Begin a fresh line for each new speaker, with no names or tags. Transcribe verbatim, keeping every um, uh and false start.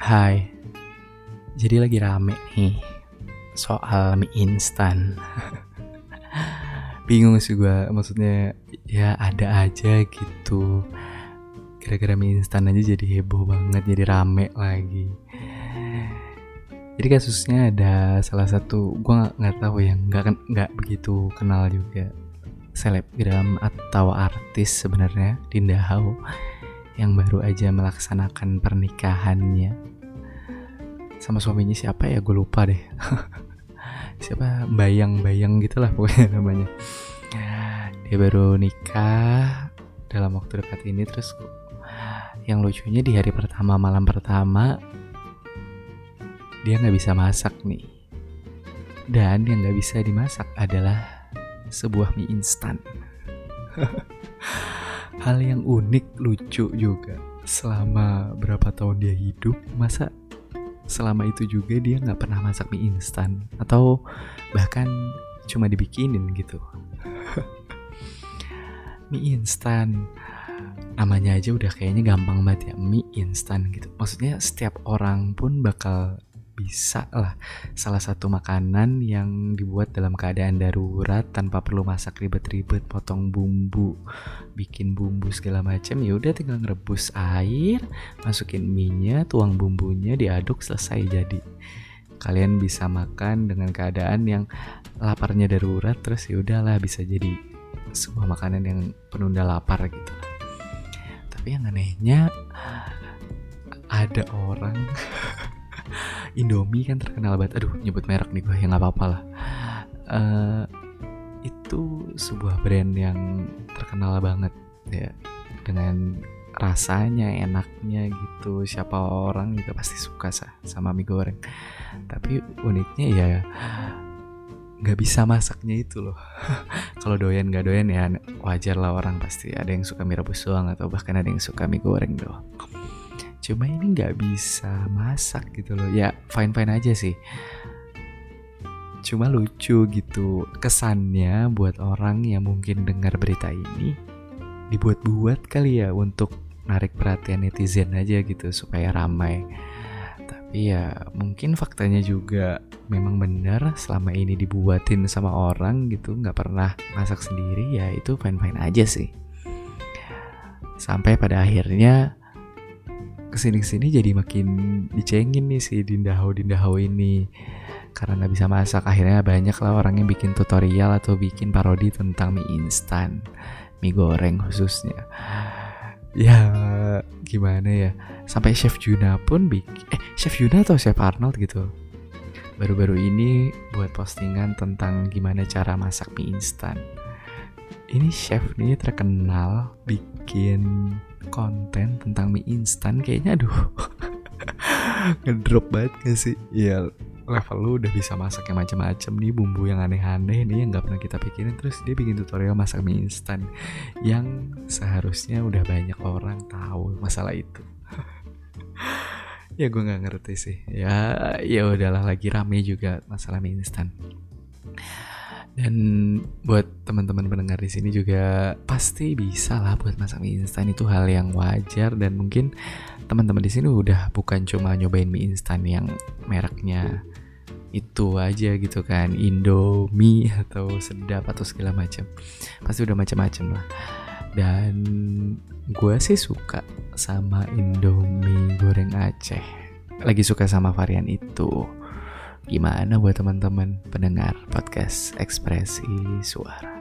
Hai, jadi lagi rame nih soal mie instan. Bingung sih gue, maksudnya ya ada aja gitu. Gara-gara mie instan aja jadi heboh banget, jadi rame lagi. Jadi kasusnya ada salah satu, gue nggak nggak tahu ya, nggak nggak begitu kenal juga, selebgram atau artis sebenarnya, Dinda Hao, yang baru aja melaksanakan pernikahannya sama suaminya. Siapa ya, gue lupa deh. Siapa, Bayang-Bayang gitulah pokoknya namanya. Dia baru nikah dalam waktu dekat ini. Terus yang lucunya di hari pertama, malam pertama, dia gak bisa masak nih. Dan yang gak bisa dimasak adalah sebuah mie instan. Hal yang unik, lucu juga. Selama berapa tahun dia hidup, masa selama itu juga dia gak pernah masak mie instan, atau bahkan cuma dibikinin gitu. Mie instan, namanya aja udah kayaknya gampang banget ya, mie instan gitu. Maksudnya setiap orang pun bakal bisa lah, salah satu makanan yang dibuat dalam keadaan darurat tanpa perlu masak ribet-ribet, potong bumbu, bikin bumbu segala macam. Ya udah tinggal ngerebus air, masukin mie-nya, tuang bumbunya, diaduk, selesai jadi. Kalian bisa makan dengan keadaan yang laparnya darurat, terus ya udahlah bisa jadi sebuah makanan yang penunda lapar gitu. Tapi yang anehnya ada orang Indomie kan terkenal banget. Aduh, nyebut merek nih gue, ya gak apa-apa lah. uh, Itu sebuah brand yang terkenal banget ya, dengan rasanya, enaknya gitu. Siapa orang juga pasti suka sah sama mie goreng. Tapi uniknya ya gak bisa masaknya itu loh. Kalau doyan gak doyan ya wajar lah, orang pasti ada yang suka mie rebus doang, atau bahkan ada yang suka mie goreng doang. Cuma ini gak bisa masak gitu loh. Ya fine-fine aja sih, cuma lucu gitu kesannya buat orang yang mungkin dengar berita ini. Dibuat-buat kali ya untuk narik perhatian netizen aja gitu, supaya ramai. Tapi ya mungkin faktanya juga memang benar, selama ini dibuatin sama orang gitu, gak pernah masak sendiri. Ya itu fine-fine aja sih. Sampai pada akhirnya kesini-kesini jadi makin dicengin nih si Dinda Hao Dinda Hao ini, karena nggak bisa masak. Akhirnya banyak lah orang yang bikin tutorial atau bikin parodi tentang mie instan, mie goreng khususnya. Ya gimana ya, sampai Chef Juna pun bikin, eh Chef Juna atau Chef Arnold gitu, baru-baru ini buat postingan tentang gimana cara masak mie instan. Ini chef nih terkenal bikin konten tentang mie instan, kayaknya aduh ngedrop banget gak sih? Ya level lu udah bisa masak yang macam-macam nih, bumbu yang aneh-aneh nih yang gak pernah kita pikirin, terus dia bikin tutorial masak mie instan yang seharusnya udah banyak orang tahu masalah itu. Ya gue nggak ngerti sih. Ya ya udahlah, lagi rame juga masalah mie instan. Dan buat teman-teman pendengar di sini juga pasti bisa lah buat masak mie instan, itu hal yang wajar. Dan mungkin teman-teman di sini udah bukan cuma nyobain mie instan yang mereknya itu aja gitu kan, Indomie atau Sedap atau segala macam. Pasti udah macam-macam lah. Dan gue sih suka sama Indomie goreng Aceh. Lagi suka sama varian itu. Gimana buat teman-teman pendengar podcast Ekspresi Suara?